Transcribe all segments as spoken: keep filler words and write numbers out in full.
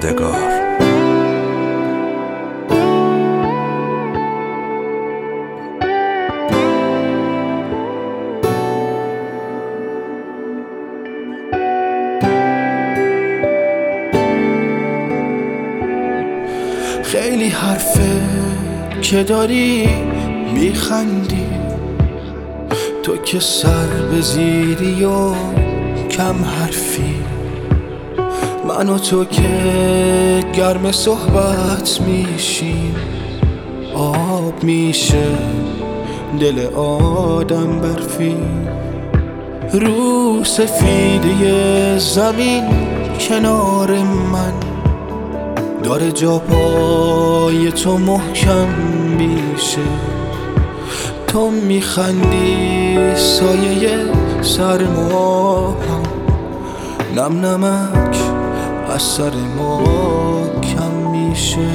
یادگار. خیلی حرفه که داری میخندی، تو که سر به زیری و کم حرفی. من و تو که گرم صحبت میشیم، آب میشه دل آدم برفی. رو سفیده زمین کنار من داره جا پای تو محکم میشه. تو میخندی سایه سر ما هم نم نمک از سر ما کم میشه.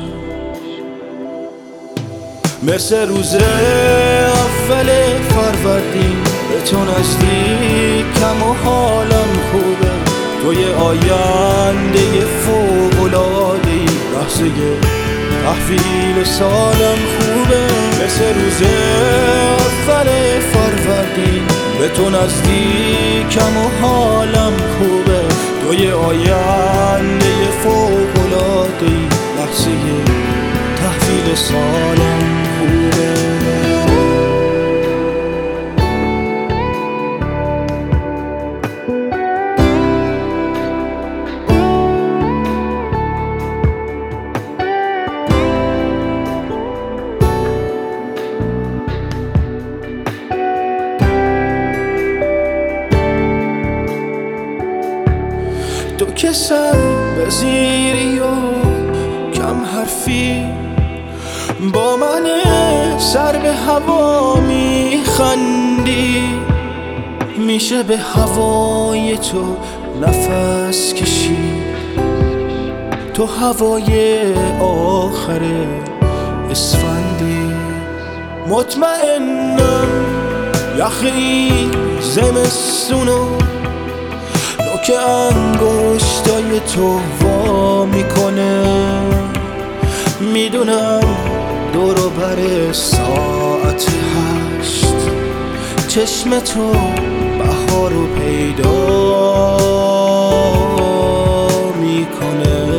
مثل روز اول فروردین به تو نزدیکم و حالم خوبه. تو یه آینده فوق‌العاده‌ای، لحظه تحویل سالم خوبه. مثل روز اول فروردین به تو نزدیکم و حالم خوبه. تو یه آینده فوق‌العاده‌ای، لحظه تحویل سالم خوبه. تو که سر به زیری و کم حرفی، با من سر به هوا میخندی. میشه به هوای تو نفس کشید، تو هوای آخر اسفندی. مطمئنم یخ این زمستونو که انگشتای تو وا میکنه. میدونم دور و بر ساعت هشت چشم تو بهار رو پیدا میکنه.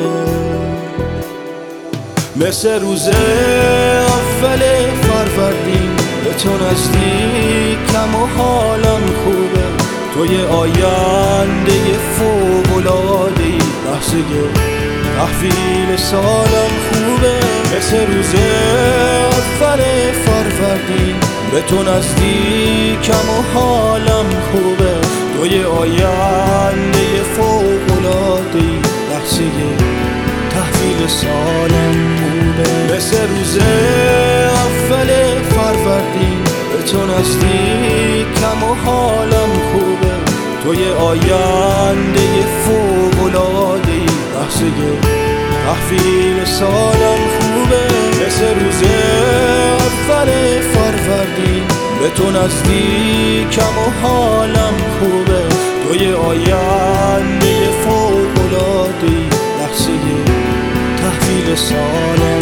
مثل روز اول فروردین به تو نزدیکم و حالم خوبه. تو یه آینده فوق‌العاده‌ای، لحظه تحویل سالم خوبه. مثل روز اول فروردین به تو نزدیکم و حالم خوبه. تو یه آینده فوق‌العاده‌ای، لحظه تحویل سالم خوبه. مثل روز اول فروردین به تو نزدیکم و حالم خوبه. تو یه آینده فوق‌العاده‌ای، لحظه تحویل سالم خوبه. مثل روز اول فروردین به تو نزدیکم و حالم خوبه. تو یه آینده فوق‌العاده‌ای، لحظه تحویل سالم